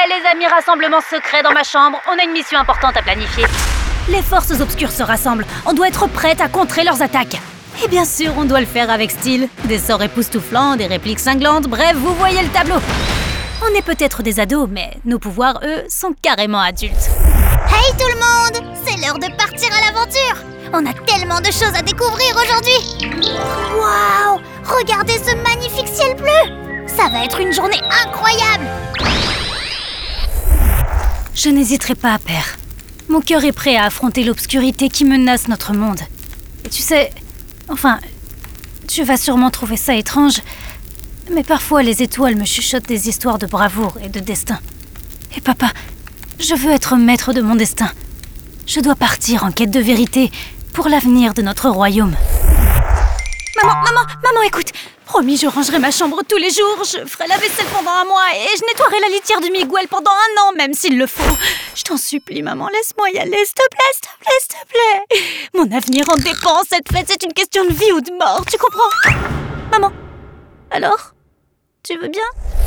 les amis, rassemblement secret dans ma chambre. On a une mission importante à planifier. Les forces obscures se rassemblent. On doit être prête à contrer leurs attaques. Et bien sûr, on doit le faire avec style. Des sorts époustouflants, des répliques cinglantes, bref, vous voyez le tableau. On est peut-être des ados, mais nos pouvoirs, eux, sont carrément adultes. Hey tout le monde! C'est l'heure de partir à l'aventure! On a tellement de choses à découvrir aujourd'hui! Waouh! Regardez ce magnifique ciel bleu! Ça va être une journée incroyable! Je n'hésiterai pas, père. Mon cœur est prêt à affronter l'obscurité qui menace notre monde. Et tu sais... Enfin, tu vas sûrement trouver ça étrange, mais parfois les étoiles me chuchotent des histoires de bravoure et de destin. Et papa, je veux être maître de mon destin. Je dois partir en quête de vérité pour l'avenir de notre royaume. Maman, écoute. Promis, je rangerai ma chambre tous les jours, je ferai la vaisselle pendant un mois et je nettoierai la litière du Miguel pendant un an, même s'il le faut. Je t'en supplie, maman, laisse-moi y aller, s'il te plaît. Mon avenir en dépend, cette fête, c'est une question de vie ou de mort, tu comprends? Maman, alors, tu veux bien?